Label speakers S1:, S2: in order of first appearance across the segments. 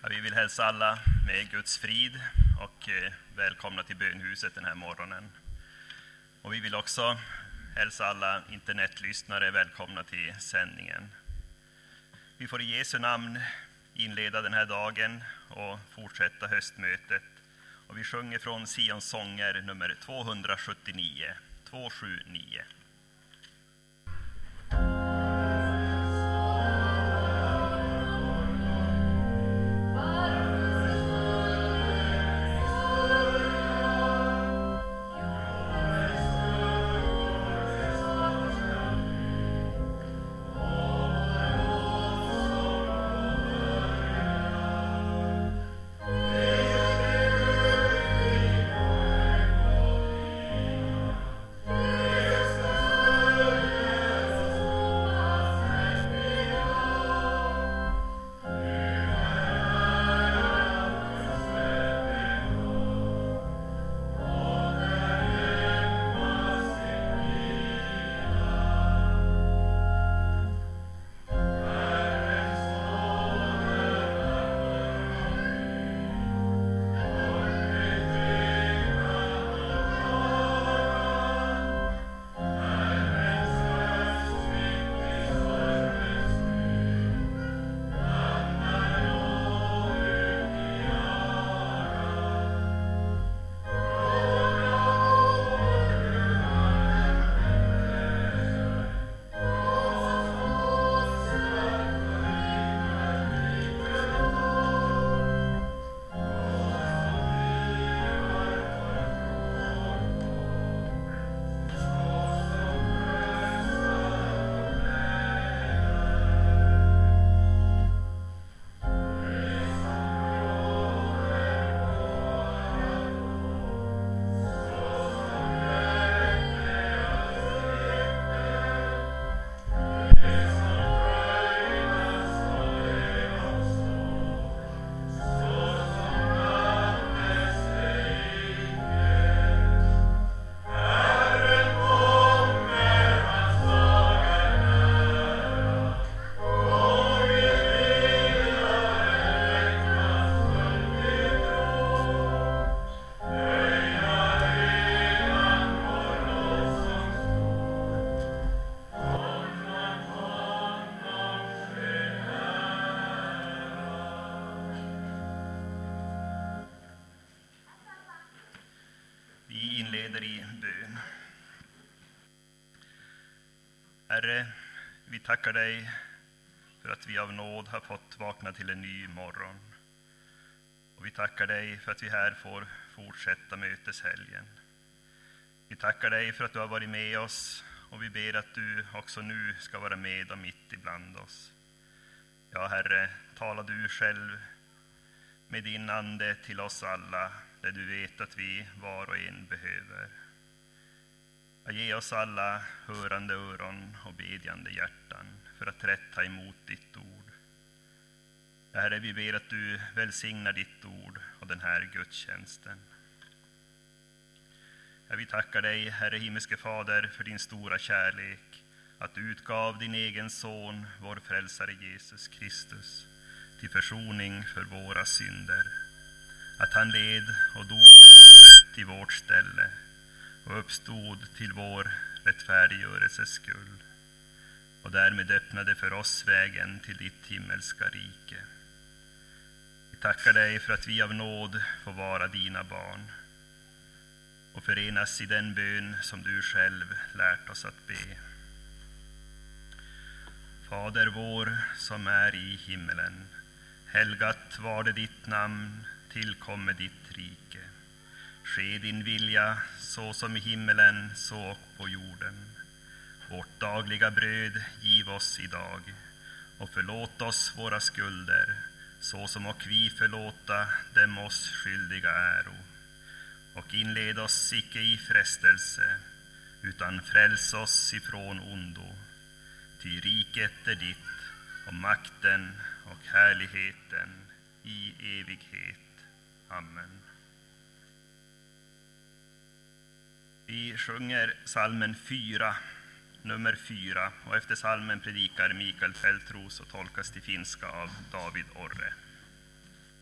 S1: Ja, vi vill hälsa alla med Guds frid och välkomna till bönhuset den här morgonen. Och vi vill också hälsa alla internetlyssnare välkomna till sändningen. Vi får i Jesu namn inleda den här dagen och fortsätta höstmötet. Och vi sjunger från Sions sånger nummer 279. 279. Herre, vi tackar dig för att vi av nåd har fått vakna till en ny morgon. Och vi tackar dig för att vi här får fortsätta möteshelgen. Vi tackar dig för att du har varit med oss och vi ber att du också nu ska vara med och mitt ibland oss. Ja, Herre, tala du själv med din ande till oss alla, där du vet att vi var och en behöver. Ge oss alla hörande öron och bedjande hjärtan för att rätt ta emot ditt ord. Herre, vi ber att du välsignar ditt ord och den här gudstjänsten. Vi tackar dig, Herre himmelske Fader, för din stora kärlek, att du utgav din egen son, vår frälsare Jesus Kristus, till försoning för våra synder. Att han led och dog på korset i vårt ställe och uppstod till vår rättfärdiggörelses skull och därmed öppnade för oss vägen till ditt himmelska rike. Vi tackar dig för att vi av nåd får vara dina barn och förenas i den bön som du själv lärt oss att be. Fader vår som är i himmelen, helgat var det ditt namn, tillkommer ditt rike. Ske din vilja så som i himmelen så och på jorden. Vårt dagliga bröd giv oss idag och förlåt oss våra skulder så som och vi förlåta dem oss skyldiga äro. Och inled oss icke i frestelse utan fräls oss ifrån ondo. Ty riket är ditt och makten och härligheten i evighet. Amen. Vi sjunger salmen 4, nummer 4, och efter salmen predikar Mikael Fältros och tolkas till finska av David Orre.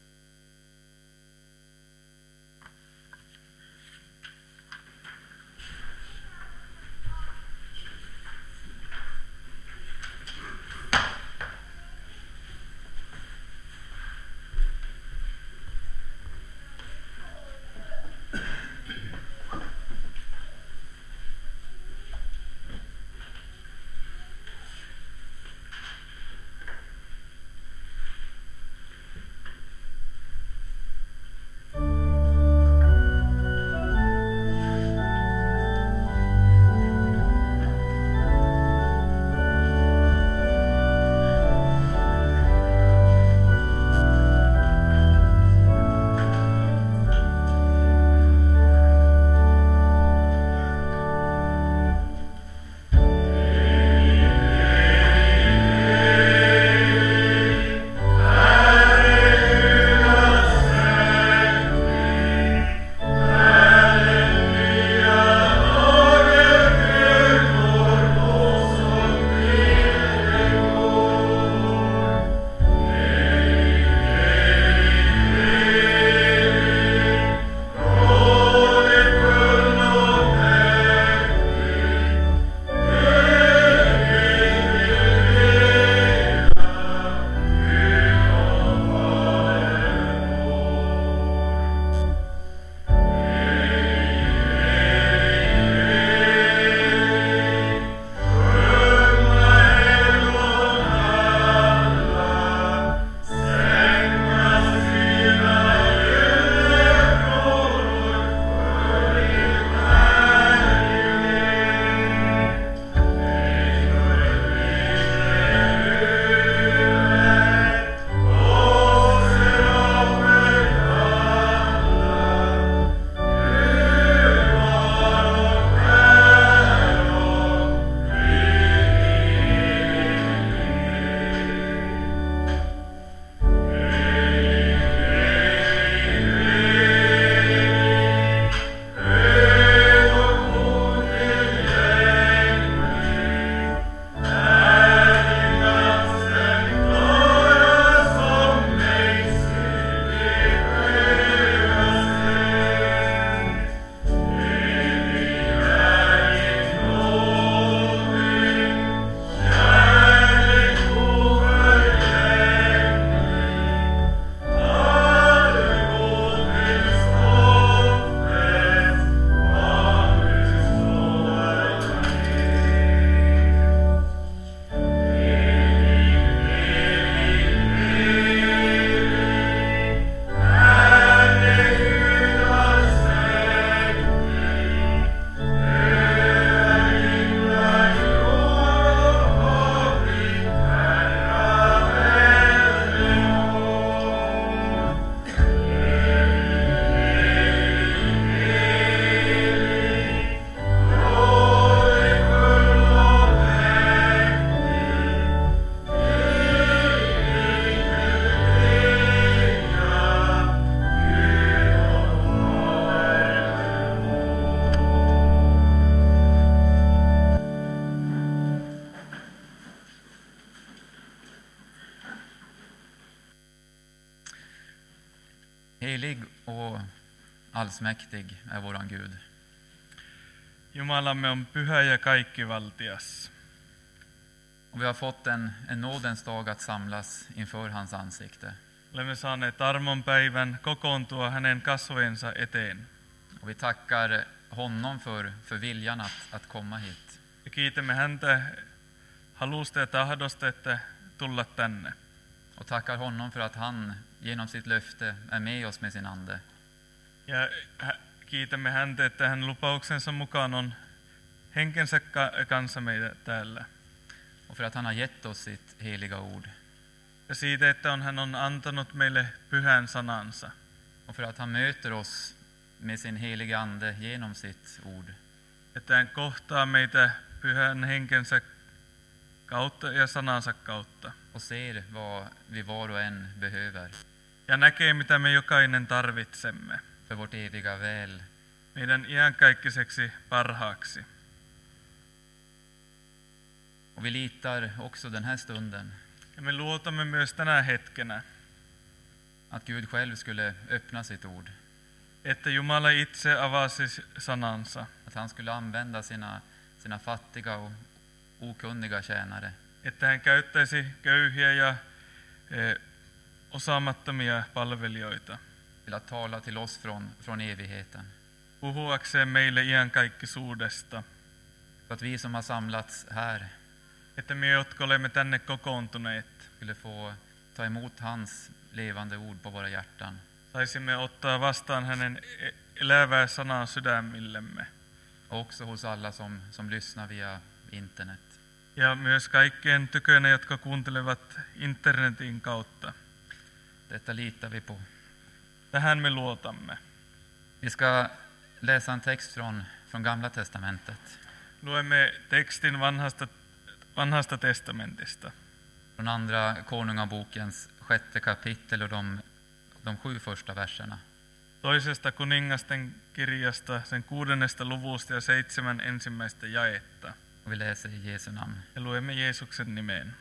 S2: Helig och allsmäktig är våran Gud.
S3: Jumalamme on pyhä ja kaikkivaltias.
S2: Och vi har fått en nådens dag att samlas inför hans ansikte.
S3: Olemme saaneet armon päivän kokoontua hänen kasvojensa eteen.
S2: Och vi tackar honom för viljan att komma hit.
S3: Ja kiitämme häntä halusta ja tahdosta, että tulla tänne.
S2: Och tackar honom för att han genom sitt löfte är med oss med sin ande.
S3: Ja kiitämme häntä, että hän lupauksensa mukaan on henkensä kanssa meitä täällä.
S2: Och för att han har gett oss sitt heliga ord.
S3: Ja siitä, että hän on antanut meille pyhän sanansa.
S2: Och för att han möter oss med sin heliga ande genom sitt ord.
S3: Että hän kohtaa meitä pyhän henkensä kautta ja sanansa kautta.
S2: Och ser vad vi var och en behöver.
S3: Ja näkee, mitä me jokainen tarvitsemme.
S2: För vårt eviga väl.
S3: Meidän iänkaikkiseksi parhaaksi.
S2: Och vi litar också den här stunden.
S3: Ja me luotamme myös tänä hetkenä.
S2: Att Gud själv skulle öppna sitt ord.
S3: Että Jumala itse avasi sanansa.
S2: Att han skulle använda sina fattiga och okunniga tjänare.
S3: Että hän käyttäisi köyhiä ja osaamattomia palvelijoita.
S2: Till att tala till oss från evigheten.
S3: Puhuakseen meille iankaikkisuudesta.
S2: Så att vi som har samlats här.
S3: Että me, jotka olemme tänne kokoontuneet,
S2: skulle få ta emot hans levande ord på våra hjärtan.
S3: Saisimme ottaa vastaan hänen elävää sanaa sydämillemme.
S2: Och också hos alla som lyssnar via internet.
S3: Ja myös kaikkien tykönä, jotka kuuntelevat internetin kautta.
S2: Detta litar vi på.
S3: Tähän me luotamme.
S2: Vi ska läsa en text från Gamla testamentet.
S3: Luemme tekstin vanhasta testamentista.
S2: Från andra Konungabokens 6:e kapitel och de 7 första verserna.
S3: Toisesta kuningasten kirjasta, sen 6. luvusta ja 7 ensimmäistä jaetta.
S2: Och vi läser i Jesu namn.
S3: Ja luemme Jeesuksen nimeen.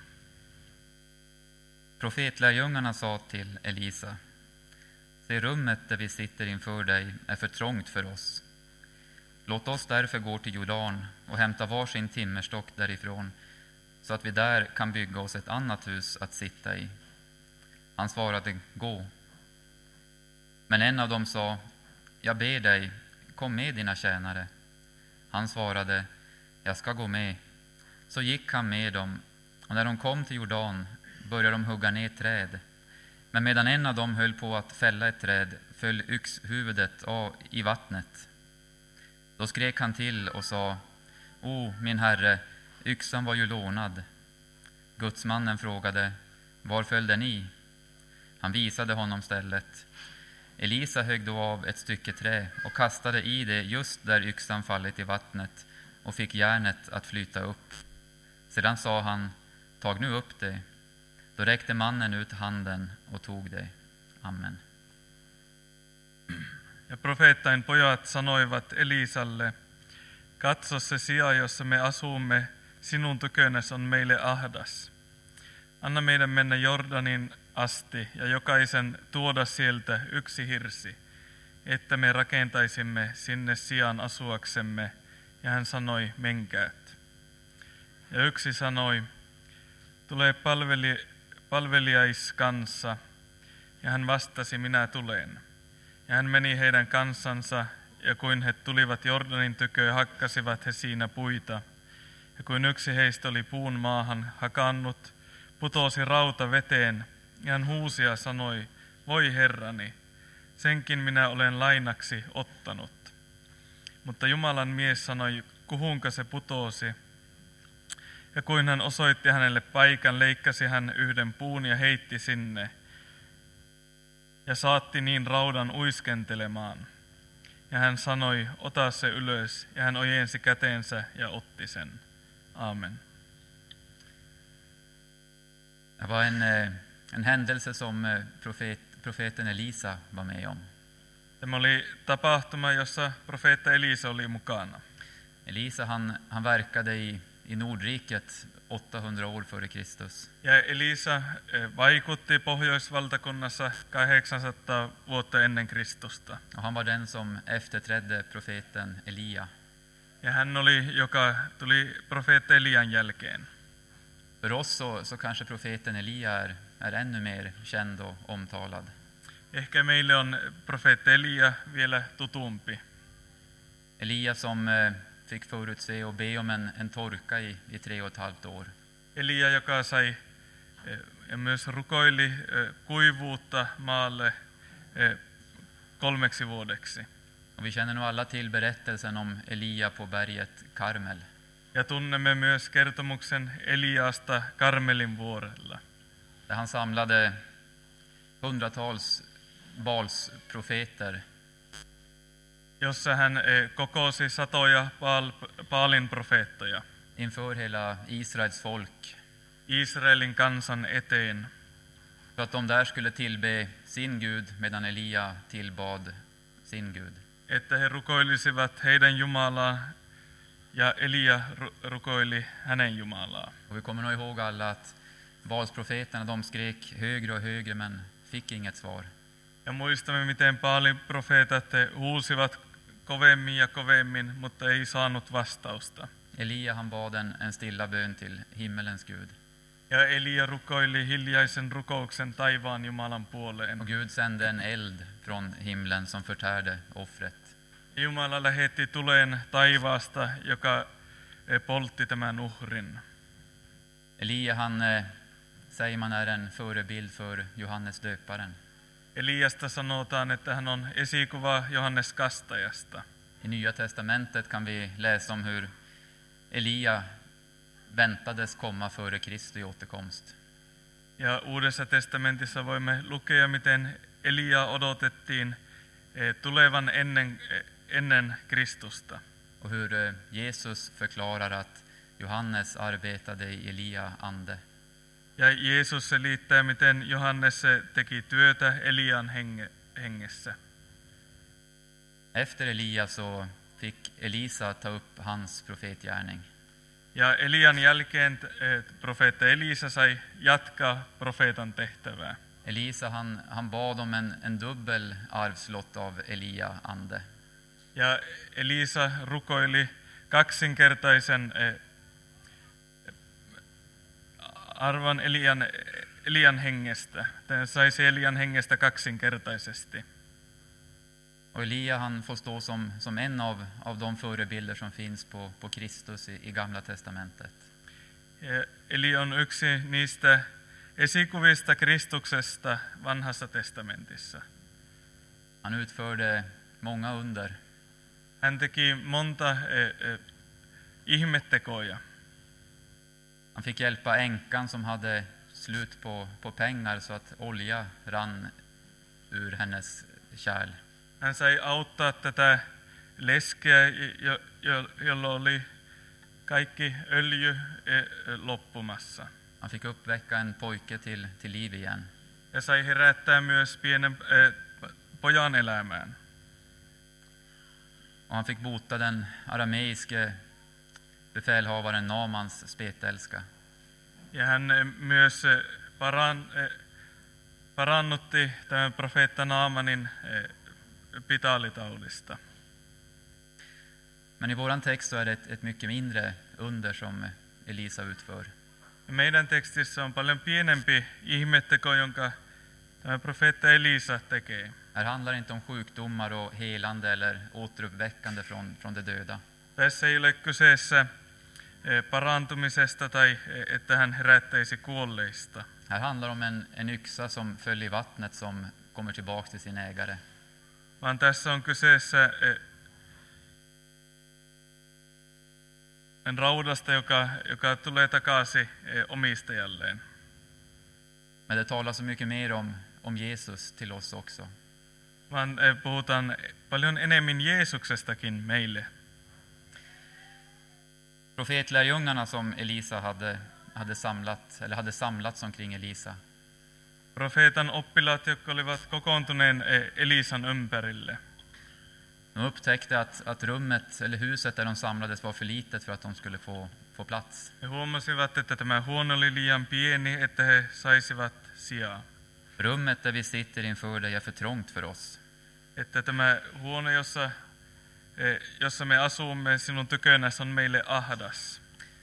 S2: Profetlärjungarna sa till Elisa: Se, rummet där vi sitter inför dig är för trångt för oss. Låt oss därför gå till Jordan och hämta varsin timmerstock därifrån, så att vi där kan bygga oss ett annat hus att sitta i. Han svarade: Gå. Men en av dem sa: Jag ber dig, kom med dina tjänare. Han svarade: Jag ska gå med. Så gick han med dem, och när de kom till Jordan började de hugga ner träd. Men medan en av dem höll på att fälla ett träd föll yxhuvudet av i vattnet. Då skrek han till och sa: O, min herre, yxan var ju lånad. Gudsmannen frågade: Var föll den i? Han visade honom stället. Elisa högg då av ett stycke trä och kastade i det just där yxan fallit i vattnet och fick järnet att flyta upp. Sedan sa han: Tag nu upp det. Då räckte mannen ut handen och tog det. Amen.
S3: Ja profeettain pojat sanoivat Elisalle: Katso, se sija, jossa me asumme, sinun tykönäsi on meille ahdas. Anna meidän mennä Jordanin asti ja jokaisen tuoda sieltä yksi hirsi, että me rakentaisimme sinne sijan asuaksemme. Ja hän sanoi: Menkäät. Ja yksi sanoi: Tule palvelijais kanssa. Ja hän vastasi: Minä tulen. Ja hän meni heidän kanssansa, ja kun he tulivat Jordanin tykö, hakkasivat he siinä puita. Ja kun yksi heistä oli puun maahan hakannut, putosi rauta veteen, ja hän huusi ja sanoi: Voi herrani, senkin minä olen lainaksi ottanut. Mutta Jumalan mies sanoi, kuhunka se putosi. Ja kun hän osoitti hänelle paikan, leikkasi hän yhden puun ja heitti sinne. Ja saatti niin raudan uiskentelemaan. Ja hän sanoi: Ota se ylös. Ja hän ojensi käteensä ja otti sen. Amen.
S2: Det var en händelse som profeten Elisa var med om.
S3: Tämä oli tapahtuma, jossa profeetta Elisa oli mukana.
S2: Elisa han verkade i Nordriket 800 år före Kristus.
S3: Ja Elisa vaikutti Pohjoisvaltakunnassa 800 vuotta ennen Kristusta.
S2: Och han var den som efterträdde profeten Elia.
S3: Ja hän oli, joka tuli profeetta Elian jälkeen.
S2: För oss så kanske profeten Elia är ännu mer känd och omtalad.
S3: Ehkä meille on profeetta Elia vielä tutumpi.
S2: Elia som fick förutse och be om en torka i 3,5 år.
S3: Elia, joka sai ja myös rukoili kuivuutta maalle 3 vuodeksi.
S2: Och vi känner nog alla till berättelsen om Elia på berget Karmel.
S3: Ja tunnemme myös kertomuksen Eliasta Karmelin vuorella.
S2: Där han samlade hundratals Baals-profeter.
S3: Jossa hän kokosi satoja Baalin profeettoja.
S2: Inför hela Israels folk.
S3: Israelin kansan eteen.
S2: För att de där skulle tillbe sin Gud medan Elia tillbad sin Gud.
S3: Että he rukoilisivat heidän Jumalaa ja Elia rukoili hänen Jumalaa.
S2: Och vi kommer nog ihåg alla att Baalsprofeterna de skrek högre och högre men fick inget svar.
S3: Ja muistamme miten Baalin profeetat huusivat kovemmin ja kovemmin, mutta ei saanut vastausta.
S2: Elia han bad en stilla bön till himmelens Gud.
S3: Ja Elia rukoili hiljaisen rukouksen taivaan Jumalan puoleen.
S2: Och Gud sände en eld från himlen som förtärde offret.
S3: Jumala lähetti tulen taivaasta, joka poltti tämän uhrin.
S2: Elia han säger man är en förebild för Johannes döparen.
S3: Eliasta sanotaan, että hän on esikuva Johannes Kastajasta.
S2: I Nya testamentet kan vi läsa om hur Elia väntades komma före Kristi återkomst.
S3: Ja Uudessa testamentissa voimme lukea, miten Elia odotettiin tulevan ennen Kristusta.
S2: Och hur Jesus förklarar att Johannes arbetade i Elia ande.
S3: Ja Jeesus selittää, miten Johannes teki työtä Elian hengessä.
S2: Efter Elia så fick Elisa ta upp hans profetgärning.
S3: Ja Elian jälkeen profeetta Elisa sai jatkaa profeetan tehtävää.
S2: Elisa han bad om en dubbel arvslott av Elia ande.
S3: Ja Elisa rukoili kaksinkertaisen arvan Elian hengestä. Hän saisi Elian hengestä kaksinkertaisesti.
S2: Och Elia han får stå som en av de förebilder som finns på Kristus i Gamla testamentet.
S3: Ja Eli on yksi niistä esikuvista Kristuksesta vanhassa testamentissa.
S2: Han utförde många under.
S3: Hän teki monta ihmettekoja.
S2: Han fick hjälpa änkan som hade slut på pengar så att olja rann ur hennes kärl.
S3: Hän sai auttaa tätä leskeä, jolla oli kaikki öljy loppumassa.
S2: Han fick uppväcka en pojke till liv igen.
S3: Ja sai herättää myös pienen pojan elämään.
S2: Och han fick bota den arameiske befälhavaren Naamans spetälska.
S3: Ja hän myös parannutti tämän profeetta Naamanin pitaalitaudista.
S2: Men i våran text så är det ett mycket mindre under som Elisa utför.
S3: Meidän tekstissä on paljon pienempi ihmetteko, jonka tämä profeetta Elisa tekee.
S2: Här handlar inte om sjukdomar och helande eller återuppväckande från de döda.
S3: Tässä ei ole kyseessä parantumisesta tai että hän herättäisi kuolleista.
S2: Här handlar om en yxa som föll i vattnet som kommer tillbaka till sin ägare.
S3: Vaan tässä on kyseessä raudasta, joka tulee takaisin omistajalleen.
S2: Men det talar så mycket mer om Jesus till oss också.
S3: Vaan puhutaan paljon enemmän Jeesuksestakin meille.
S2: Profetlärjungarna som Elisa hade samlats omkring Elisa.
S3: Profeetan oppilaat, jotka olivat kokoontuneen Elisan ympärille.
S2: De upptäckte att rummet eller huset där de samlades var för litet för att de skulle få plats.
S3: He huomasivat, että tämä huone oli liian pieni, että he saisivat sijaa.
S2: Rummet där vi sitter inför dig är för trångt för oss.
S3: Että tämä huone, jossa me asumme sinun tykönäsi, on meille ahdas.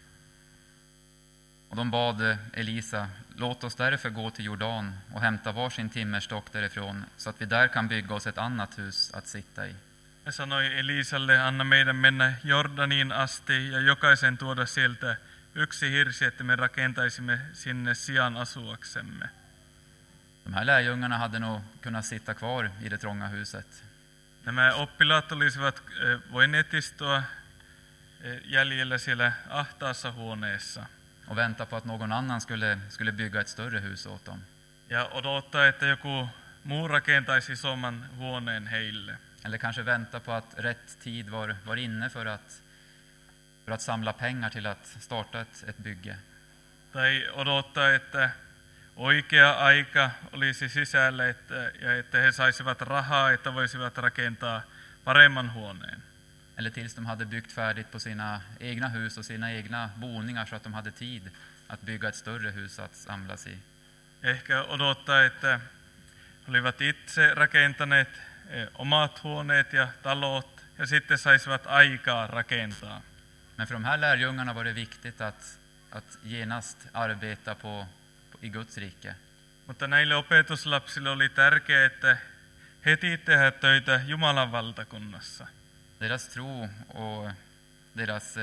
S2: Och de bad Elisa, låt oss därför gå till Jordan och hämta varsin timmerstock därifrån så att vi där kan bygga oss ett annat hus att sitta i.
S3: He sanoi Elisalle, anna meidän mennä Jordaniin asti ja jokaisen tuoda sieltä yksi hirsi, että me rakentaisimme sinne sijan asuaksemme.
S2: De här lärjungarna hade nog kunnat sitta kvar i det trånga huset.
S3: Nämä oppilaat olisivat voineet istua jäljellä siellä ahtaassa huoneessa
S2: Och vänta på att någon annan skulle bygga ett större hus åt dem.
S3: ja odottaa, että joku muu rakentaisi isomman huoneen heille.
S2: Eller kanske vänta på att rätt tid var inne för att samla pengar till att starta ett bygge.
S3: Tai odottaa, että oikea aika olisi sisällä, että he saisivat rahaa, että voisivat rakentaa paremman huoneen.
S2: Eller tills de hade byggt färdigt på sina egna hus och sina egna boningar så att de hade tid att bygga ett större hus att samlas i.
S3: Ehkä odottaa, että olivat itse rakentaneet omat huoneet ja talot ja sitten saisivat aikaa rakentaa.
S2: Men för de här lärjungarna var det viktigt att genast arbeta i Guds rike.
S3: Mutta näille opetuslapsille oli tärkeää, että heti tehdä töitä Jumalan valtakunnassa.
S2: Deras tro och deras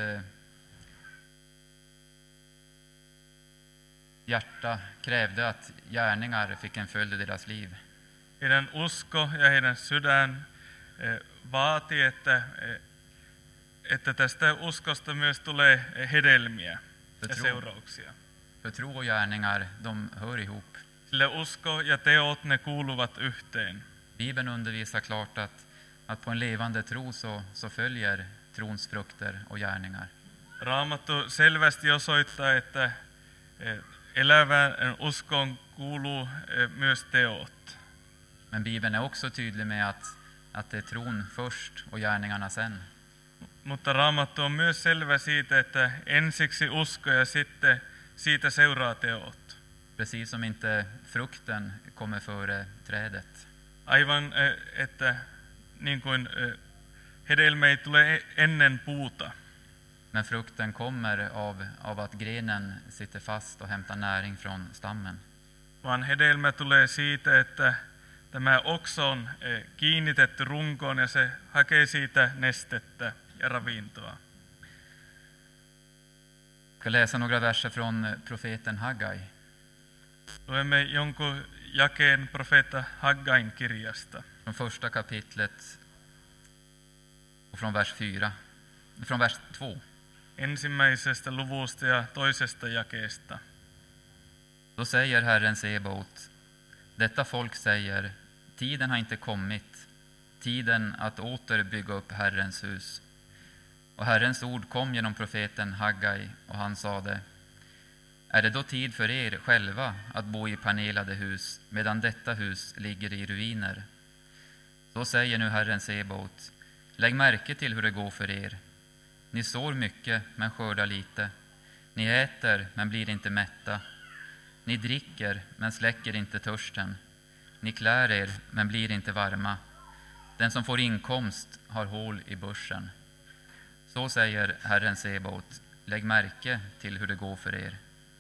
S2: hjärta krävde att gärningar fick en följd i deras liv.
S3: Heidän usko ja heidän sydän vaati, että tästä uskosta myös tulee hedelmiä ja seurauksia.
S2: För tro och gärningar, de hör ihop.
S3: Sillä usko ja teot, ne kuuluvat yhteen.
S2: Bibeln undervisar klart att på en levande tro så följer trons frukter och gärningar.
S3: Raamattu selvästi osoittaa, että elävään uskoon kuuluu myös teot.
S2: Men Bibeln är också tydlig med att det är tron först och gärningarna sen.
S3: Mutta Raamattu on myös selvä siitä, että ensiksi usko ja sitten siitä seuraa teot.
S2: Precis som inte frukten kommer före trädet.
S3: Aivan, että niin kuin hedelmä ei tule ennen puuta.
S2: Men frukten kommer av att grenen sitter fast och hämtar näring från stammen.
S3: Vaan hedelmä tulee siitä, että tämä oksa on kiinnitetty runkoon ja se hakee siitä nestettä ja ravintoa.
S2: Jag ska läsa några verser från profeten Haggai.
S3: Luemme jonkun jakeen profeetta Haggain kirjasta.
S2: Från första kapitlet och från vers 4. Från vers 2.
S3: Ensimmäisestä luvusta ja toisesta jakeesta.
S2: Då säger Herren Sebaot, detta folk säger, tiden har inte kommit, tiden att åter bygga upp Herrens hus. Och Herrens ord kom genom profeten Haggai, och han sade, är det då tid för er själva att bo i panelade hus, medan detta hus ligger i ruiner? Så säger nu Herren Sebaot, lägg märke till hur det går för er. Ni sår mycket, men skördar lite. Ni äter, men blir inte mätta. Ni dricker, men släcker inte törsten. Ni klär er, men blir inte varma. Den som får inkomst har hål i börsen. Så säger Herren Sebaot, lägg märke till hur det går för er.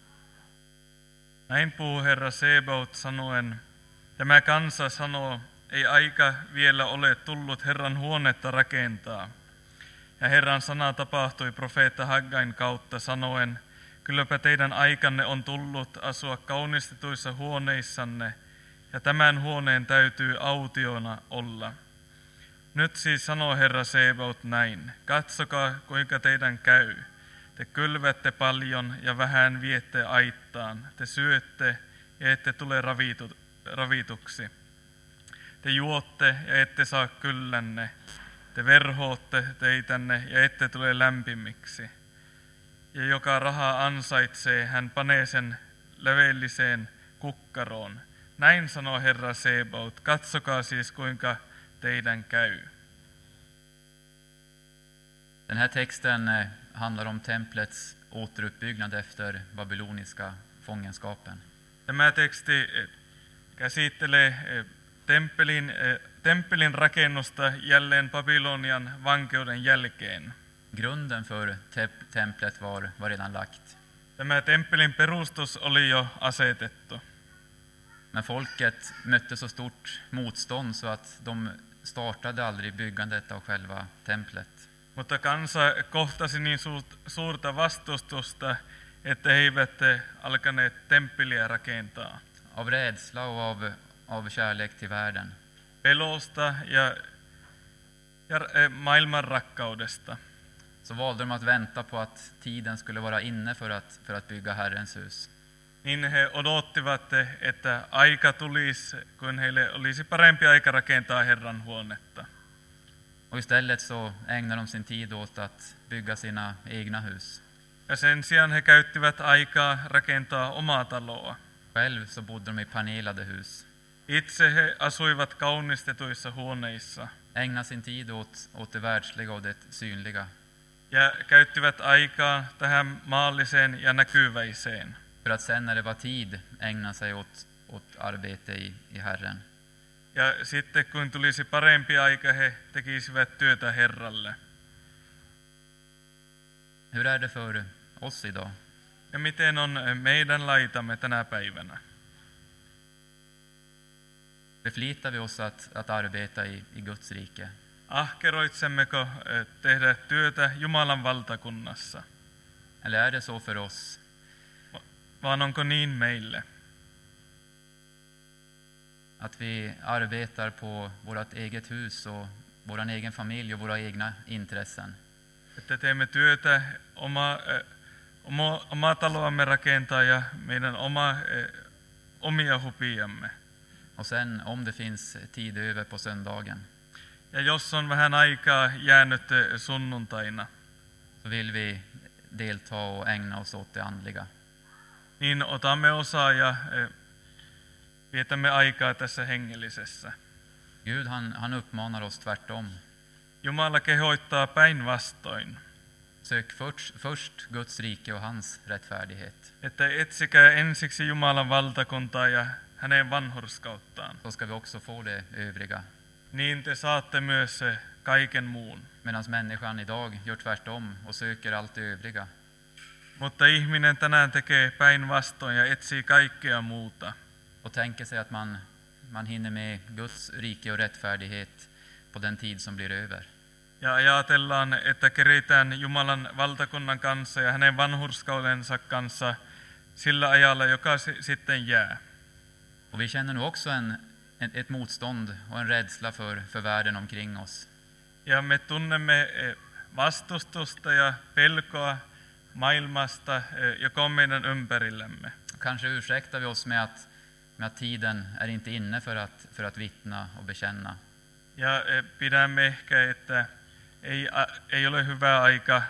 S3: Näin puhuu Herra Sebaot sanoen, tämä kansa sanoo, ei aika vielä ole tullut Herran huonetta rakentaa. Ja Herran sana tapahtui profeetta Haggain kautta sanoen, kylläpä teidän aikanne on tullut asua kaunistetuissa huoneissanne, ja tämän huoneen täytyy autiona olla. Nyt siis sanoo Herra Sebaot näin, katsokaa kuinka teidän käy. Te kylvätte paljon ja vähän viette aittaan. Te syötte ja ette tule ravituksi. Te juotte ja ette saa kyllänne. Te verhootte teitänne ja ette tule lämpimiksi. Ja joka rahaa ansaitsee, hän panee sen leveelliseen kukkaroon. Näin sanoo Herra Sebaot, katsokaa siis kuinka teidän käy.
S2: Den här texten handlar om templets återuppbyggnad efter babyloniska fångenskapen.
S3: Tämä teksti käsittelee temppelin rakennusta jälleen Babylonian vankeuden jälkeen.
S2: Grunden för templet var redan lagt.
S3: Tämä temppelin perustus oli jo asetettu.
S2: Men folket mötte så stort motstånd så att de startade aldrig byggandet av själva templet.
S3: Mutta kansa kohtasi niin suurta vastustusta, että he eivät alkaneet temppeliä rakentaa.
S2: Av rädsla och av kärlek till världen.
S3: Pelosta ja maailman rakkaudesta.
S2: Så valde de att vänta på att tiden skulle vara inne för att bygga Herrens hus.
S3: Niin he odottivat, että aika tulisi, kun heille olisi parempi aika rakentaa Herran huonetta.
S2: Och istället så ägnade de sin tid åt att bygga sina egna hus.
S3: Ja sen sijaan he käyttivät aikaa rakentaa omaa taloa.
S2: Själv så bodde de i panelade hus.
S3: Itse he asuivat kaunistetuissa huoneissa.
S2: Ägnade sin tid åt det världsliga och det synliga.
S3: Ja käyttivät aikaa tähän maalliseen ja näkyväiseen.
S2: För att sen när det var tid ägna sig åt arbete i Herren.
S3: Ja sitten kun tulisi parempi aika, he tekisivät työtä Herralle.
S2: Hur är det för oss idag?
S3: Ja miten on meidän laitamme tänä päivänä?
S2: Beflitar vi oss att arbeta i Guds rike?
S3: Ahkeroitsemmeko tehdä työtä Jumalan valtakunnassa?
S2: Eller är det så för oss
S3: Vaan onko niin meille?
S2: att vi arbetar på vårt eget hus och vår egen familj och våra egna intressen?
S3: Että teemme työtä omaa taloamme rakentaa ja meidän omia hupiamme.
S2: Och sen om det finns tid över på söndagen
S3: Ja jos on vähän aikaa jäänyt sunnuntaina,
S2: så vill vi delta och ägna oss åt det andliga.
S3: niin otamme osaa ja vietämme aikaa tässä hengellisessä.
S2: Gud han uppmanar oss tvärtom.
S3: Jumala kehoittaa päinvastoin,
S2: Sök först Guds rike och hans rättfärdighet.
S3: että etsikää ensiksi Jumalan valtakuntaa ja hänen vanhurskauttaan.
S2: Så ska vi också få det övriga.
S3: Niin te saatte myös kaiken muun.
S2: Medan människan idag gör tvärtom och söker allt det övriga.
S3: Mutta ihminen tänään tekee päinvastoin ja etsii kaikkea muuta.
S2: Och tänker sig att man hinner med Guds rike och rättfärdighet på den tid som blir över.
S3: Ja ajatellaan, että keritään Jumalan valtakunnan kanssa ja hänen vanhurskaudensa kanssa sillä ajalla, joka sitten jää.
S2: Och vi känner nu också ett motstånd och en rädsla för världen omkring oss.
S3: Ja me tunnemme vastustusta ja pelkoa maailmasta, joka on meidän ympärillämme.
S2: Kanske ursäktar vi oss med att tiden är inte inne för att vittna och bekänna.
S3: Ja pidämme ehkä, että ei ole hyvä aika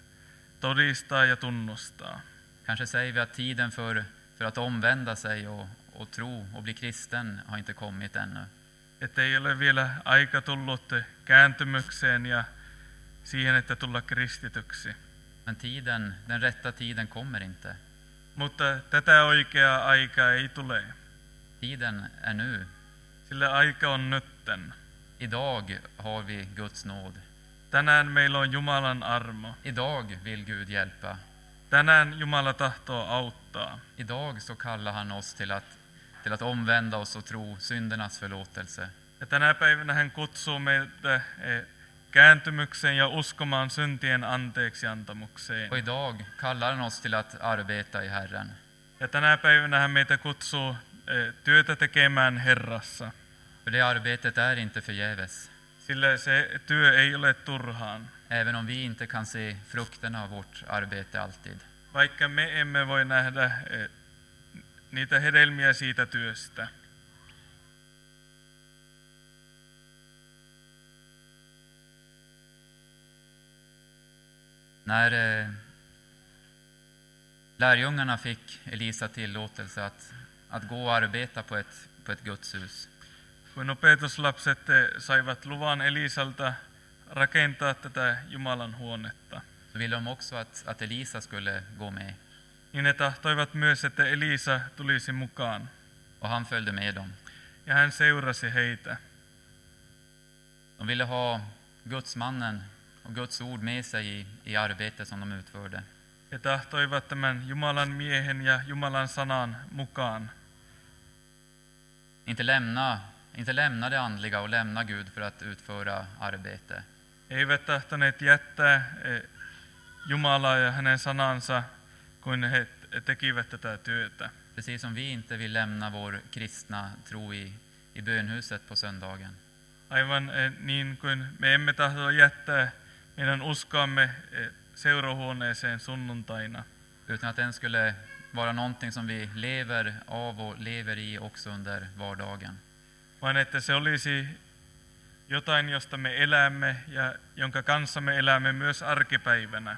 S3: todistaa ja tunnustaa.
S2: Kanske säger vi att tiden för att omvända sig och tro och bli kristen har inte kommit ännu.
S3: Että ei ole vielä aika tullut kääntymykseen ja siihen, että tulla kristityksi.
S2: Men den rätta tiden kommer inte.
S3: Mutta tätä oikeaa aikaa ei tule.
S2: Tiden är nu.
S3: Sillä aika on nytten.
S2: Idag har vi Guds nåd.
S3: Tänään meillä on Jumalan armo.
S2: Idag vill Gud hjälpa.
S3: Tänään Jumala tahtoo auttaa.
S2: Idag så kallar han oss till att omvända oss och tro syndernas förlåtelse.
S3: Ja tänä päivänä hän kutsuu meitä kääntymykseen ja uskomaan syntien anteeksiantamukseen.
S2: Och idag kallar han oss till att arbeta i Herren.
S3: Ja tänä päivänä hän meitä kutsuu työtä tekemään Herrassa.
S2: För det arbetet är inte förgäves.
S3: Sillä se työ ei ole turhaan.
S2: Även om vi inte kan se frukterna av vårt arbete alltid.
S3: Vaikka me emme voi nähdä niitä hedelmiä siitä työstä.
S2: När lärjungarna fick Elisa tillåtelse att gå och arbeta på ett Guds hus,
S3: Kun opetuslapset saivat luvan Elisalta rakentaa tätä Jumalan huonetta.
S2: så ville de också att Elisa skulle gå med.
S3: Niin ne tahtoivat myös, että Elisa tulisi mukaan.
S2: Och han följde med dem.
S3: Ja hän seurasi heitä.
S2: De ville ha Gudsmannen och Guds ord med sig i arbetet som de utförde.
S3: He tahtoivat tämän Jumalan miehen ja Jumalan sanan mukaan.
S2: Inte lämna det andliga och lämna Gud för att utföra arbete.
S3: He eivät tahtoneet jättää Jumalaa ja hänen sanansa, kun he tekivät tätä työtä.
S2: Precis som vi inte vill lämna vår kristna tro i bönhuset på söndagen.
S3: Aivan niin kuin me emme tahdo jättää meidän uskoamme seurahuoneeseen sunnuntaina.
S2: Utan att den skulle vara någonting som vi lever av och lever i också under vardagen.
S3: Vaan että se olisi jotain, josta me elämme ja jonka kanssa me elämme myös arkipäivänä.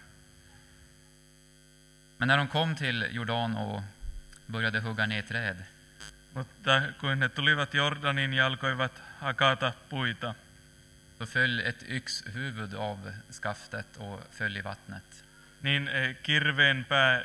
S2: Men när de kom till Jordan och började hugga ner träd,
S3: Mutta kun he tulivat Jordaniin ja alkoivat hakata puita,
S2: så föll ett yxhuvud av skaftet och föll i vattnet.
S3: niin kirveen pää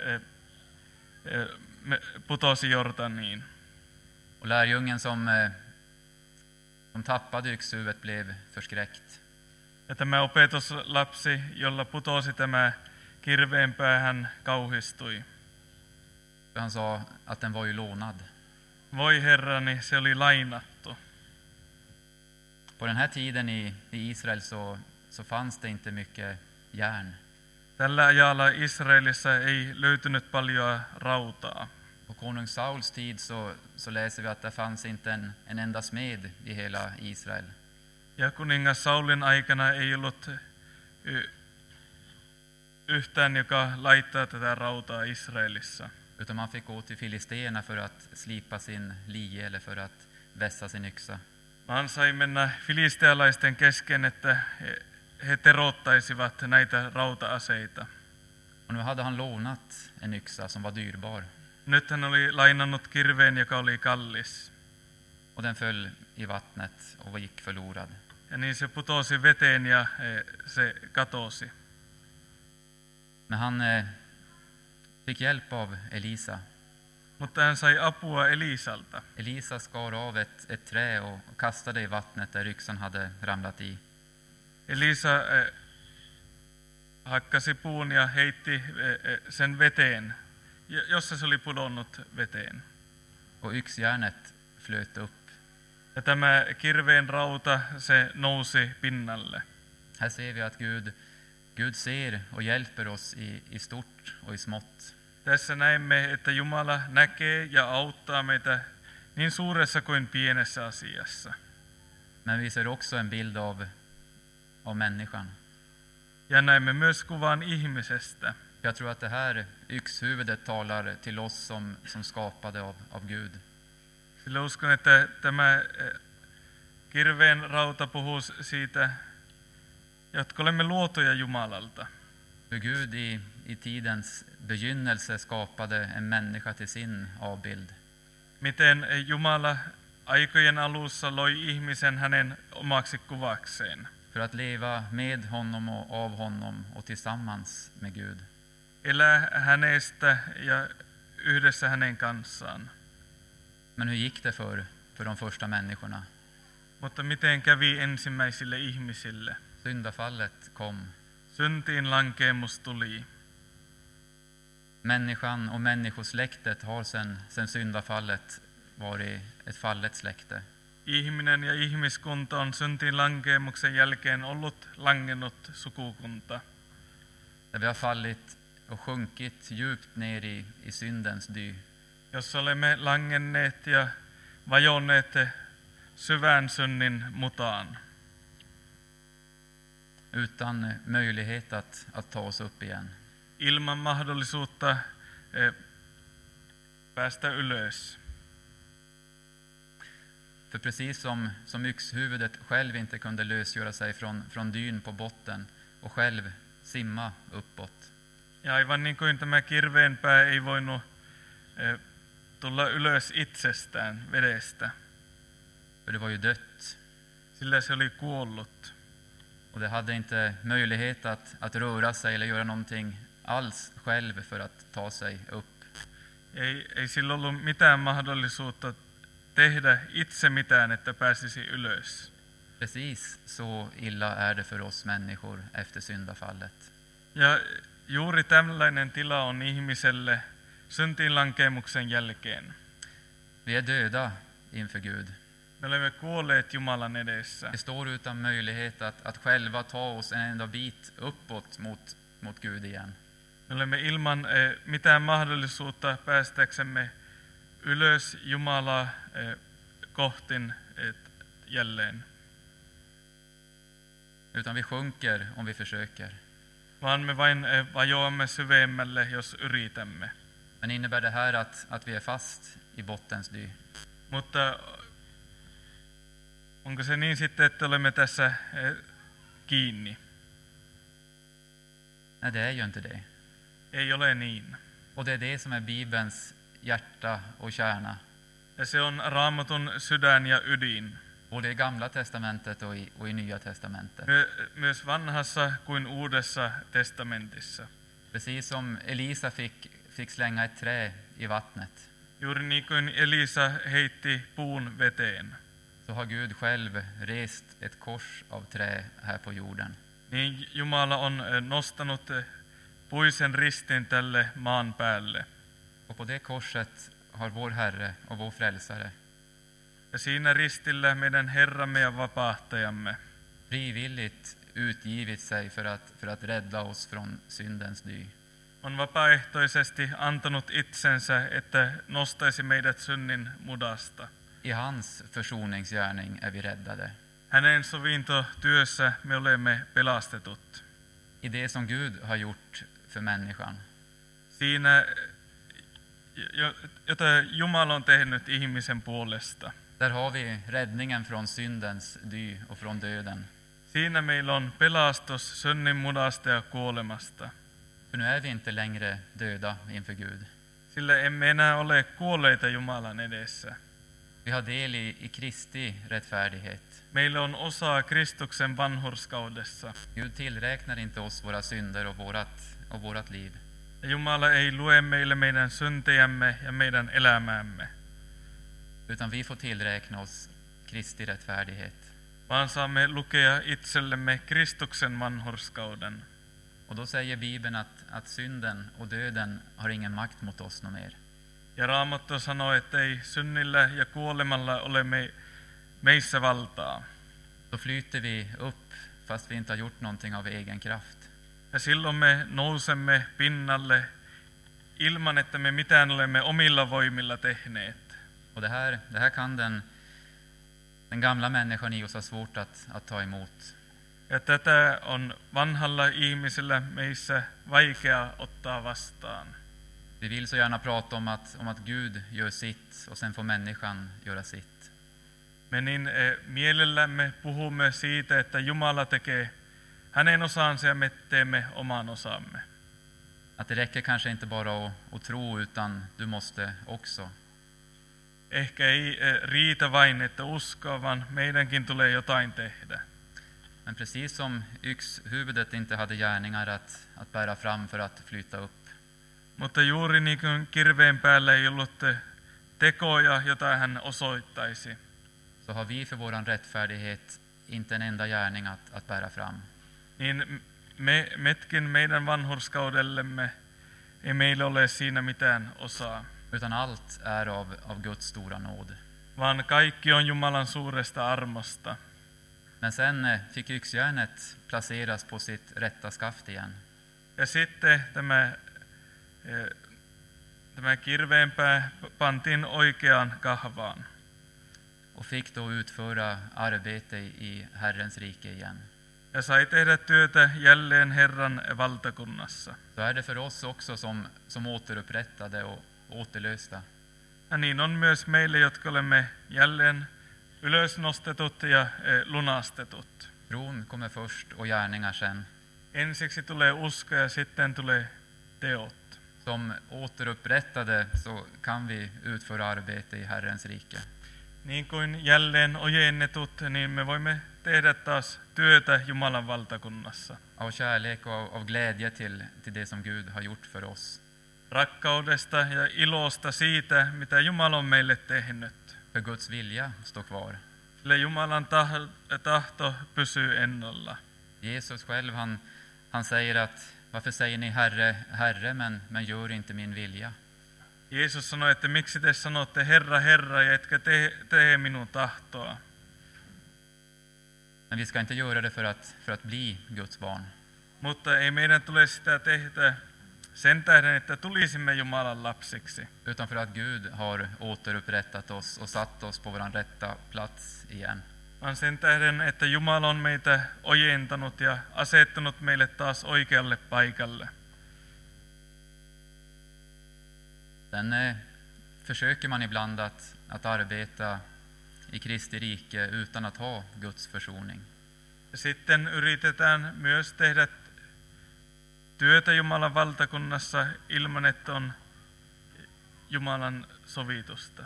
S3: putosi Jordaniin.
S2: Och lärjungen som tappade yxhuvudet blev förskräckt.
S3: Ja tämä opetuslapsi, jolla putosi tämä kirveen pää, hän kauhistui.
S2: Han sa att den var ju lånad.
S3: Voi herrani, se oli lainattu.
S2: På den här tiden i Israel så fanns det inte mycket järn.
S3: Tällä ajalla Israelissa ei löytynyt paljon rautaa.
S2: På konung Sauls tid så läser vi att det fanns inte en enda smed i hela Israel.
S3: Ja kuningas Saulin aikana ei ollut yhtään, joka laittaa tätä rautaa Israelissa.
S2: Utan man fick gå till filisterna för att slipa sin lie eller för att vässa sin yxa.
S3: Vaan sai mennä filistealaisten kesken, että he terottaisivat näitä rauta-aseita.
S2: Och nu hade han lånat en yxa som var dyrbar.
S3: Nyt hän oli lainannut kirveen, joka oli kallis.
S2: Och den föll i vattnet och gick förlorad.
S3: Ja niin se putosi veteen ja se katosi.
S2: Men han fick hjälp av Elisa.
S3: Mutta hän sai apua Elisalta.
S2: Elisa skar av ett trä och kastade i vattnet där yxan hade ramlat i.
S3: Elisa hakkasi puun ja heitti sen veteen, jossa se oli pudonnut veteen.
S2: Och yxjärnet flöt upp.
S3: Ja tämä kirveen rauta, se nousi pinnalle.
S2: Här ser vi att Gud ser och hjälper oss i stort och i smått.
S3: Tässä näemme, että Jumala näkee ja auttaa meitä niin suuressa kuin pienessä asiassa.
S2: Men vi ser också en bild av människan.
S3: Ja näemme myös kuvan ihmisestä.
S2: Jag tror att det här yxhuvudet talar till oss som skapade av Gud.
S3: Sillä uskon, että tämä kirveen rauta puhuu siitä, jotka olemme luotuja Jumalalta.
S2: Hur Gud i tidens begynnelse skapade en människa till sin avbild.
S3: Miten Jumala aikojen alussa loi ihmisen hänen omaksi kuvakseen.
S2: För att leva med honom och av honom och tillsammans med Gud.
S3: Elää hänestä ja yhdessä hänen kanssaan.
S2: Men hur gick det för de första människorna?
S3: Mutta miten kävi ensimmäisille ihmisille?
S2: Syndafallet kom.
S3: Syntiin lankeemus tuli.
S2: Människan och människosläktet har sen syndafallet varit ett fallet släkte.
S3: Ihminen ja ihmiskunta on syntiin lankeemuksen jälkeen ollut langennut sukukunta.
S2: Där vi har fallit och sjunkit djupt ner i syndens dy.
S3: Jos olemme langenneet ja vajonneet syvään synnin mutaan.
S2: Utan möjlighet att ta oss upp igen.
S3: Ilman mahdollisuutta päästä ylös.
S2: För precis som yxhuvudet själv inte kunde lösgöra sig från dyn på botten och själv simma uppåt.
S3: Ja aivan niin kuin tämä kirveenpää ei voinut tulla ylös itsestään vedestä.
S2: För det var ju dött.
S3: Sillä se oli kuollut.
S2: Och det hade inte möjlighet att röra sig eller göra någonting alls själv för att ta sig upp.
S3: Ei sillä ollut mitään mahdollisuutta tehdä itse mitään, että pääsisi ylös.
S2: Precis så illa är det för oss människor efter syndafallet.
S3: Ja juuri tällainen tila on ihmiselle syntiinlankemuksen jälkeen.
S2: Vi är döda inför Gud.
S3: Me olemme kuolleet Jumalan edessä.
S2: Vi står utan möjlighet att själva ta oss en enda bit uppåt mot Gud igen.
S3: Me olemme ilman mitään mahdollisuutta päästäksemme ylös Jumalaa kohtin jälleen.
S2: Utan vi sjunker om vi försöker.
S3: Vaan me vain vajoamme syvemmälle, jos yritämme.
S2: Men innebär det här att vi är fast i bottens dy?
S3: Mutta onko se niin sitten, että olemme tässä kiinni?
S2: Nej, det är ju inte det.
S3: Ei ole niin.
S2: Och det är det som är Bibelns hjärta och kärna.
S3: Ja se on Raamatun sydän ja ydin.
S2: Både i Gamla testamentet och i Nya testamentet.
S3: Myös vanhassa kuin uudessa testamentissa.
S2: Precis som Elisa fick slänga ett trä i vattnet,
S3: Juuri niin kuin Elisa heitti puun veteen,
S2: så har Gud själv rest ett kors av trä här på jorden.
S3: niin Jumala on nostanut puisen ristin tälle maan päälle.
S2: Och på det korset har vår Herre och vår frälsare
S3: Ja siinä ristillä meidän Herramme ja vapahtajamme
S2: frivilligt utgivit sig för att rädda oss från syndens dy.
S3: on vapaaehtoisesti antanut itsensä, että nostaisi meidät synnin mudasta.
S2: I hans försoningsgärning är vi räddade.
S3: Hänen sovintotyössä me olemme pelastetut.
S2: I det som Gud har gjort för människan.
S3: Siinä, jota Jumala on tehnyt ihmisen puolesta.
S2: Där har vi räddningen från syndens dy och från döden.
S3: Siinä meillä on pelastus synnin mudasta ja kuolemasta.
S2: För nu är vi inte längre döda inför Gud.
S3: Sillä emme enää ole kuolleita Jumalan edessä.
S2: Vi har del i Kristi rättfärdighet.
S3: Meillä on osaa Kristuksen vanhurskaudessa.
S2: Gud tillräknar inte oss våra synder och vårat liv.
S3: Ja Jumala ei lue meille meidän syntejämme ja meidän elämäämme,
S2: Utan vi får tillräkna oss Kristi rättfärdighet.
S3: vaan saamme lukea itsellemme Kristuksen vanhurskauden.
S2: Och då säger Bibeln att synden och döden har ingen makt mot oss någon mer.
S3: Ja Raamattu sanoo, että ei synnillä ja kuolemalla ole meissä valtaa.
S2: Då flyter vi upp fast vi inte har gjort någonting av egen kraft.
S3: Ja silloin me nousemme pinnalle ilman, että me mitään olemme omilla voimilla tehneet.
S2: Och det här kan den gamla människan i oss ha svårt att ta emot.
S3: Ja tätä on vanhalla ihmisellä meissä vaikea ottaa vastaan.
S2: Vi vill så gärna prata om att Gud gör sitt och sen får människan göra sitt.
S3: Me niin mielellämme puhumme siitä, että Jumala tekee hänen osansa ja me teemme oman osamme.
S2: Att det räcker kanske inte bara att tro, utan du måste också.
S3: Ehkä ei riitä vain, että uskoa, vaan meidänkin tulee jotain tehdä.
S2: Men precis som yxhuvudet inte hade gärningar att bära fram för att flyta upp,
S3: Mutta juuri niin kuin kirveen päällä ei ollut tekoja, jota hän osoittaisi,
S2: så har vi för våran rättfärdighet inte en enda gärning att bära fram.
S3: niin metkin meidän vanhurskaudellemme ei meillä ole siinä mitään osaa,
S2: Utan allt är av Guds stora nåd.
S3: vaan kaikki on Jumalan suuresta armosta.
S2: Men sen fick yxjärnet placeras på sitt rätta skaft igen.
S3: Ja sitten tämä kirveenpää pantiin oikeaan kahvaan.
S2: Och fick då utföra arbete i Herrens rike igen.
S3: Ja sai tehdä työtä jälleen Herran valtakunnassa.
S2: Så är det för oss också som återupprättade och återlösta.
S3: Ja niin on myös meille, jotka olemme jälleen ylösnostetut ja lunastetut.
S2: Tron kommer först och gärningar sen.
S3: Ensiksi tulee usko ja sitten tulee teot.
S2: Som återupprättade så kan vi utföra arbete i Herrens rike.
S3: Niin kuin jälleen ojennetut, niin me voimme tehdä taas työtä Jumalan valtakunnassa.
S2: Av kärlek och av glädje till det som Gud har gjort för oss.
S3: Rakkaudesta ja ilosta siitä, mitä Jumala on meille tehnyt.
S2: För Guds vilja står kvar.
S3: Sillä Jumalan tahto pysyy ennolla.
S2: Jesus själv han säger att varför säger ni Herre, Herre, men gör inte min vilja.
S3: Jeesus sanoi, että miksi te sanotte Herra, Herra, ja etkä tee minun tahtoa.
S2: Men vi ska inte göra det för att bli Guds barn.
S3: Mutta ei meidän tule sitä tehdä sen tähden, että tulisimme Jumalan lapsiksi.
S2: Utan för att Gud har återupprättat oss och satt oss på vår rätta plats igen.
S3: Vaan sen tähden, että Jumala on meitä ojentanut ja asettanut meille taas oikealle paikalle.
S2: Sen försöker man ibland att arbeta i Kristi rike utan att ha Guds försoning.
S3: Sitten yritetään myös tehdä työtä Jumalan valtakunnassa ilman, että on Jumalan sovitusta.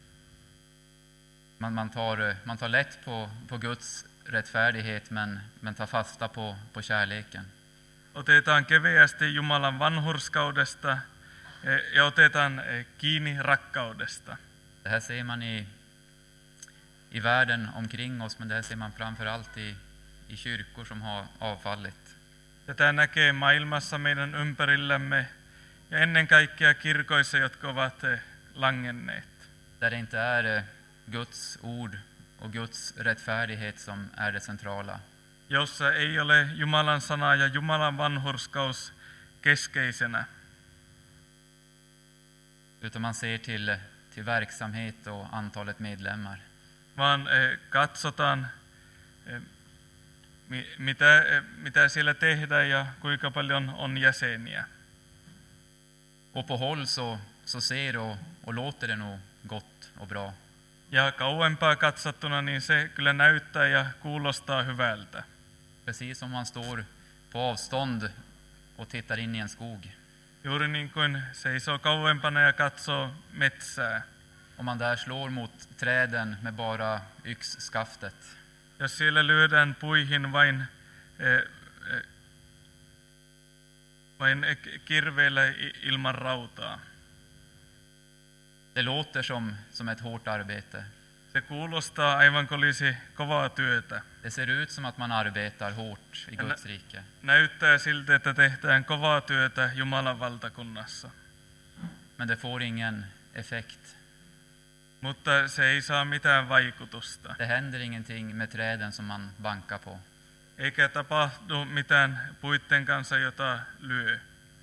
S2: Man tar lätt på Guds rättfärdighet men tar fasta på kärleken.
S3: Otetaan keveästi Jumalan vanhurskaudesta ja otetaan kiinni rakkaudesta.
S2: Det här ser man i världen omkring oss, men det här ser man framförallt i kyrkor som har avfallit.
S3: Tätä näkee maailmassa meidän ympärillämme ja ennen kaikkea kirkoissa, jotka ovat langenneet.
S2: Där det inte är Guds ord och Guds rättfärdighet som är det centrala.
S3: Jossa ei ole Jumalan sana ja Jumalan vanhurskaus keskeisenä.
S2: Utan man ser till verksamhet och antalet medlemmar.
S3: Vaan katsotaan, mitä siellä tehdään ja kuinka paljon on jäseniä.
S2: Och på håll så ser och låter det nog gott och bra.
S3: Ja kauempaa katsottuna niin se kyllä näyttää ja kuulostaa hyvältä.
S2: Precis som man står på avstånd och tittar in i en skog.
S3: Juuri niin kuin seisoo kauempana ja katsoo metsää.
S2: Om man där slår mot träden med bara yxskaftet.
S3: Jos siellä lyödään puihin vain kirveellä ilman rautaa.
S2: Det låter som ett hårt arbete.
S3: Se kuulostaa aivan kuin olisi kovaa työtä.
S2: Det ser ut som att man arbetar hårt i Guds rike.
S3: Näyttää siltä, että tehdään kovaa työtä Jumalan valtakunnassa.
S2: Men det får ingen effekt.
S3: Mutta se ei saa mitään vaikutusta.
S2: Det händer ingenting med träden som man bankar på.
S3: Eikä tapahdu mitään puitten kanssa, jota lyö.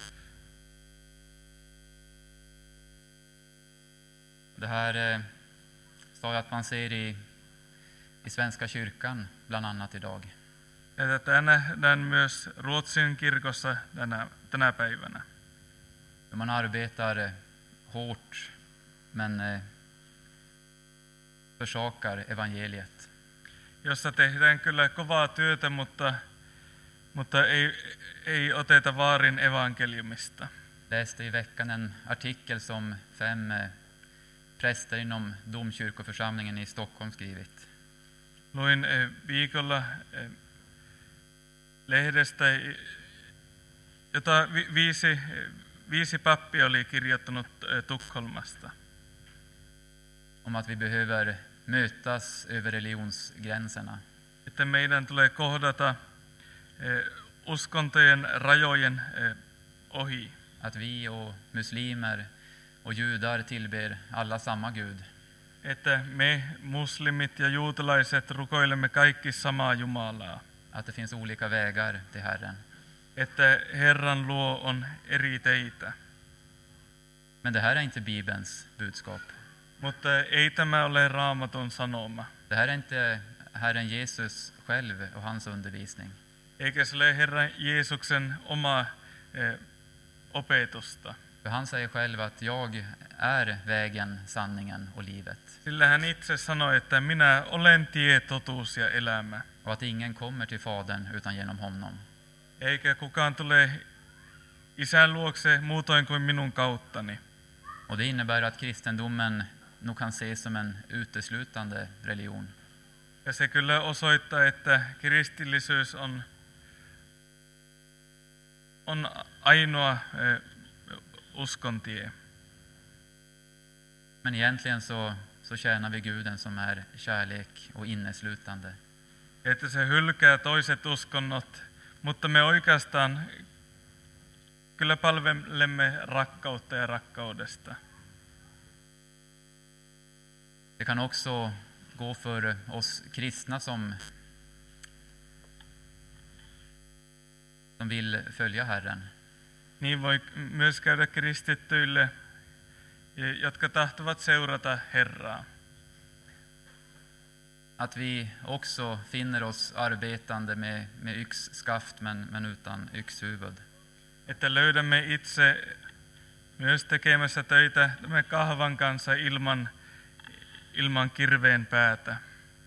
S2: Det här står att man ser i Svenska kyrkan bland annat idag.
S3: Ja tätä nähdään myös Ruotsin kirkossa tänä päivänä.
S2: Man arbetar hårt men försakar evangeliet.
S3: Jossa tehdään kyllä kovaa työtä, mutta ei oteta vaarin evankeliumista.
S2: Läste i veckan en artikel som 5 präster inom domkyrkoförsamlingen i Stockholm skrivit.
S3: Luin viikolla lehdestä, jota 5 pappia oli kirjoittanut Tukholmasta.
S2: Om att vi behöver mötas över religionsgränserna.
S3: Että meidän tulee kohdata uskontojen rajojen ohi.
S2: Att vi och muslimer och judar tillber alla samma Gud.
S3: Että me muslimit ja juutalaiset rukoilemme kaikki samaa Jumalaa.
S2: Att det finns olika vägar till Herren.
S3: Että Herran luo on eri teitä.
S2: Men det här är inte Bibelns budskap.
S3: Mutta ei tämä ole Raamatun sanoma.
S2: Det här är inte Herren Jesus själv och hans undervisning.
S3: Eikä se ole Herran Jeesuksen oma opetusta.
S2: För han säger själv att jag är vägen, sanningen och livet.
S3: Sillä hän itse sanoi, että minä olen tie, totuus ja elämä.
S2: Och att ingen kommer till Fadern utan genom honom.
S3: Eikä kukaan tule Isän luokse muutoin kuin minun kauttani.
S2: Och det innebär att kristendomen nog kan ses som en uteslutande religion.
S3: Ja se kyllä osoittaa, että kristillisyys on ainoa uskon tie.
S2: Men egentligen så tjänar vi Guden som är kärlek och inneslutande.
S3: Että se hylkää toiset uskonnot, mutta me oikeastaan kyllä palvelemme rakkautta ja rakkaudesta.
S2: Det kan också gå för oss kristna som vill följa Herren.
S3: Niin voi myös käydä kristittyille, jotka tahtovat seurata Herraa.
S2: Att vi också finner oss arbetande med yxskaft men utan yxhuvud.
S3: Että löydämme itse myös tekemässä töitä me kahvan kanssa ilman kirveen päätä.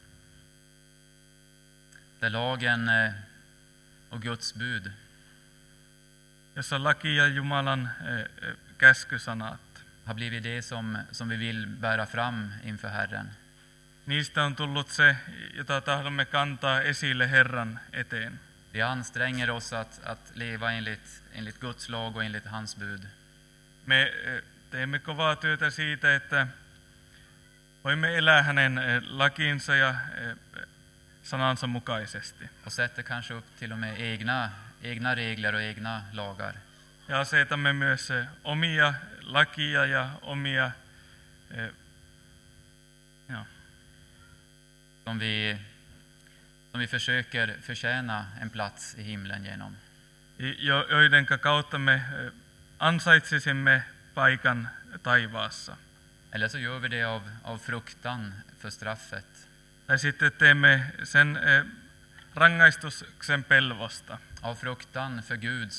S2: Där lagen och Guds bud
S3: Jossa laki ja Jumalan käskysanat.
S2: har blivit det som vi vill bära fram inför Herren.
S3: Niistä on tullut se, jota tahdomme kantaa esille Herran eteen.
S2: Vi anstränger oss att leva enligt Guds lag och enligt hans bud.
S3: Me teemme kovaa työtä siitä, että voimme elää hänen lakinsa ja sanansa mukaisesti.
S2: Och sätter kanske upp till och med egna regler och egna lagar.
S3: Ja asetamme myös omia lakia ja omia
S2: Som vi försöker förtjäna en plats i himlen genom.
S3: joidenka kautta me ansaitsisimme paikan taivaassa.
S2: Eller så gör vi det av fruktan för straffet.
S3: Tai sitten teemme sen rangaistuksen pelvosta.
S2: Av fruktan för Gud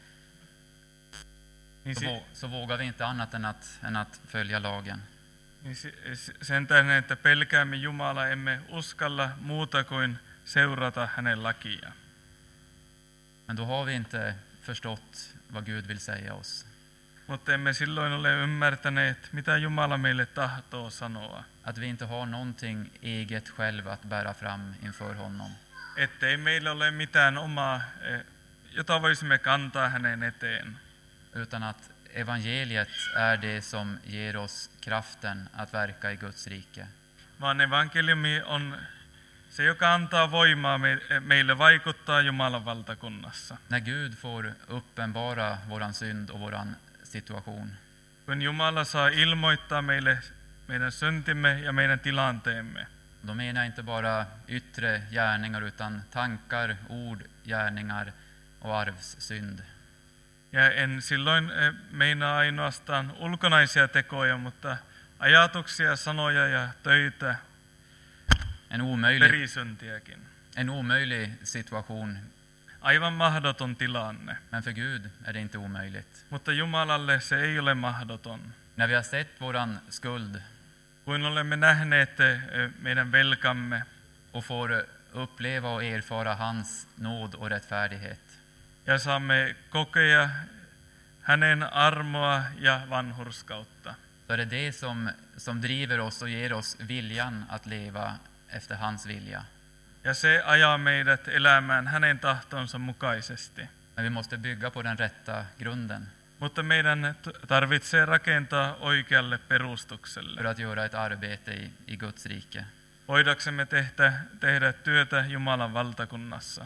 S2: så vågar vi inte annat än att följa lagen.
S3: Sen tähden, että pelkäämme Jumalaa, emme uskalla muuta kuin seurata hänen lakia.
S2: Men då har vi inte förstått vad Gud vill säga oss.
S3: Mutta emme silloin ole ymmärtäneet, mitä Jumala meille tahtoo sanoa.
S2: Att vi inte har någonting eget själv att bära fram inför honom.
S3: Ettei meillä ole mitään omaa, jota voisimme kantaa hänen eteen.
S2: Utan att evangeliet är det som ger oss kraften att verka i Guds rike.
S3: Vaan evankeliumi on se, joka antaa voimaa meille vaikuttaa Jumalan valtakunnassa.
S2: När Gud får uppenbara våran synd och våran situation.
S3: Kun Jumala saa ilmoittaa meille meidän syntimme ja meidän tilanteemme.
S2: Då menar jag inte bara yttre gärningar utan tankar, ord, gärningar och arvssynd.
S3: Ja en silloin meinaa ainoastaan ulkonaisia tekoja, mutta ajatuksia, sanoja ja töitä, perisyntiäkin.
S2: En omöjlig situation.
S3: Aivan mahdoton tilanne.
S2: Men för Gud är det inte omöjligt.
S3: Mutta Jumalalle se ei ole mahdoton.
S2: När vi har sett våran skuld
S3: Kun olemme nähneet meidän velkamme
S2: och får uppleva och erfara hans nåd och rättfärdighet.
S3: Ja saamme kokea hänen armoa ja vanhurskautta.
S2: Så är det som driver oss och ger oss viljan att leva efter hans vilja.
S3: Ja se ajaa meidät elämään hänen tahtonsa mukaisesti.
S2: Men vi måste bygga på den rätta grunden.
S3: Mutta meidän tarvitsee rakentaa oikealle perustukselle.
S2: För att göra ett arbete i Guds rike.
S3: Voidaksemme tehdä työtä Jumalan valtakunnassa.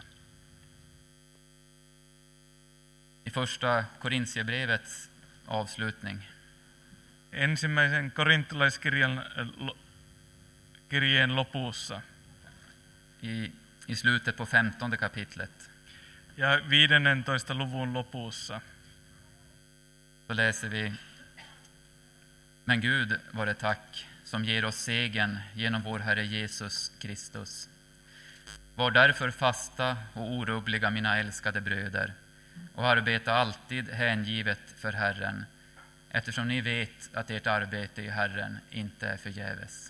S2: I första Korintierbrevets avslutning.
S3: Ensimmäisen korintolaiskirjeen lopussa.
S2: I slutet på 15 kapitlet.
S3: Ja 15. luvun lopussa.
S2: Så läser vi: Men Gud var det tack som ger oss segern genom vår Herre Jesus Kristus. Var därför fasta och orubbliga, mina älskade bröder, och arbeta alltid hängivet för Herren, eftersom ni vet att ert arbete i Herren inte är förgäves.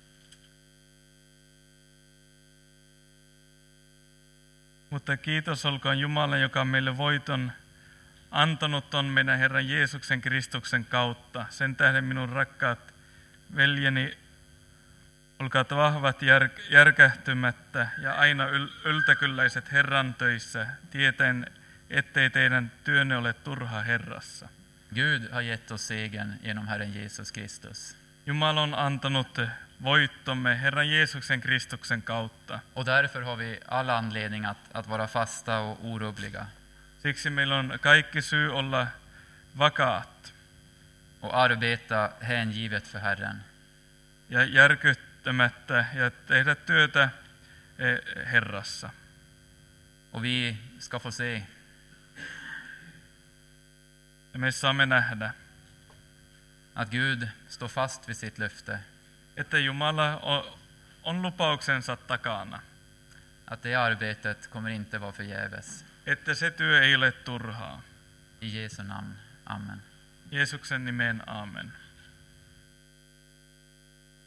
S3: Mutta kiitos olkoon Jumala, joka on meille voiton antanut on meidän Herran Jeesuksen Kristuksen kautta. Sen tähden minun rakkaat veljeni, Olkaat vahvat järkähtymättä ja aina yltäkylläiset Herran töissä, tietäen, ettei teidän työnne ole turha Herrassa.
S2: Gud har gett oss segern genom Herren Jesus Kristus.
S3: Jumala on antanut voittomme Herran Jeesuksen Kristuksen kautta.
S2: Och därför har vi all anledning att vara fasta och orubbliga.
S3: Siksi meillä on kaikki syy olla vakaat
S2: Och arbeta hängivet för Herren.
S3: ja järkyttämättä ja tehdä työtä Herrassa.
S2: Och vi ska få se
S3: Ja me saamme nähdä,
S2: att Gud står fast vid sitt löfte.
S3: että Jumala on lupauksensa takana.
S2: Att det arbetet kommer inte vara förgäves.
S3: Että se työ ei ole turhaa.
S2: I Jesu namn. Amen.
S3: Jeesuksen nimeen, aamen.